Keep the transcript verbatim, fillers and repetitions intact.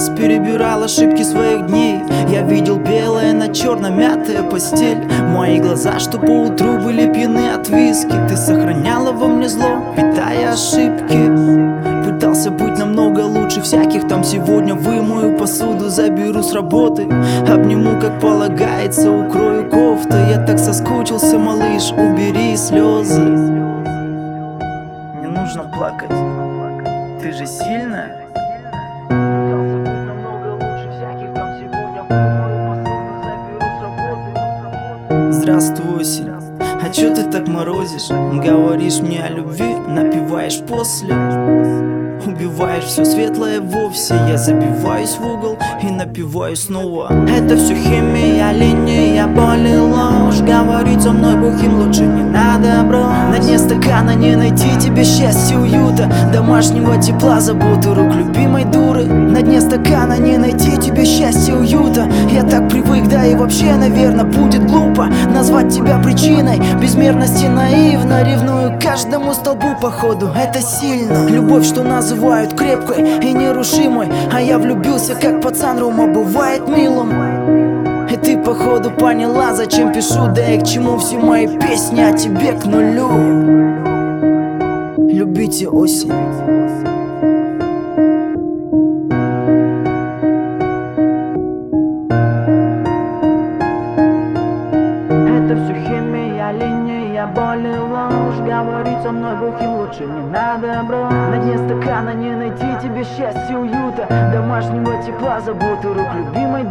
раз перебирал ошибки своих дней. Я видел белое на черном, мятая постель. Мои глаза, что поутру были пьяны от виски. Ты сохраняла во мне зло, питая ошибки. Пытался быть намного лучше всяких там. Сегодня вымою посуду, заберу с работы, обниму, как полагается, укрою кофтой. Я так соскучился, малыш, убери слезы. Не нужно плакать, ты же сильная. Здравствуй, осень, а чё ты так морозишь? Говоришь мне о любви, напеваешь после. Убиваешь все светлое вовсе. Я забиваюсь в угол и напиваю снова. Это все химия, линия, боль и ложь. Говорить со мной бухим лучше не надо, бро. На дне стакана не найти тебе счастья, уюта, домашнего тепла, заботы рук любимой дуры. На дне стакана не найти тебе счастья, уюта. Я так привык, да и вообще, наверное, будет глупо назвать тебя причиной безмерности наивно. Ревную каждому столбу походу, это сильно. Любовь, что называют крепкой и нерушимой, а я влюбился, как пацан, Рома бывает милым. И ты походу поняла, зачем пишу, да и к чему все мои песни о тебе к нулю. Любите осень. Это все химия, линия, боль и ложь. Говорить со мной бухим лучше не надо, бро. На дне стакана не найти тебе счастья, уюта, домашнего тепла, заботы рук любимой